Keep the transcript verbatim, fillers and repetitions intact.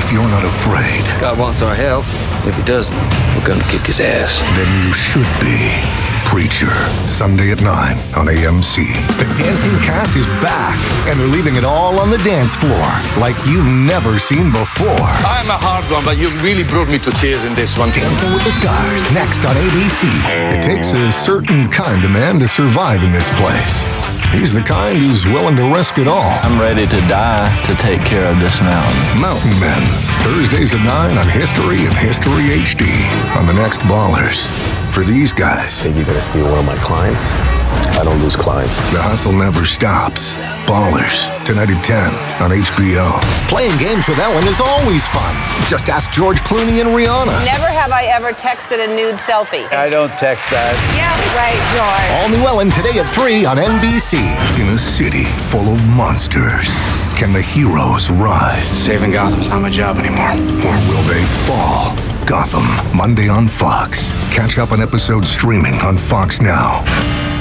if you're not afraid, God wants our help. If he doesn't, we're gonna kick his ass. then you should be. Preacher, Sunday at nine on A M C. The dancing cast is back, and they're leaving it all on the dance floor, like you've never seen before. I'm a hard one, but you really brought me to tears in this one. Dancing with the Stars, next on A B C. It takes a certain kind of man to survive in this place. He's the kind who's willing to risk it all. I'm ready to die to take care of this mountain. Mountain Men, Thursdays at nine on History and History H D on the next Ballers. For these guys, Think you're gonna steal one of my clients? I don't lose clients. the hustle never stops. Ballers, tonight at ten on H B O. Playing games with Ellen is always fun. Just ask George Clooney and Rihanna. Never have I ever texted a nude selfie. I don't text that. Yeah, right, George. All new Ellen today at three on N B C. In a city full of monsters, can the heroes rise? Saving Gotham's not my job anymore. Or will they fall? Gotham, Monday on Fox. Catch up on episodes streaming on Fox Now.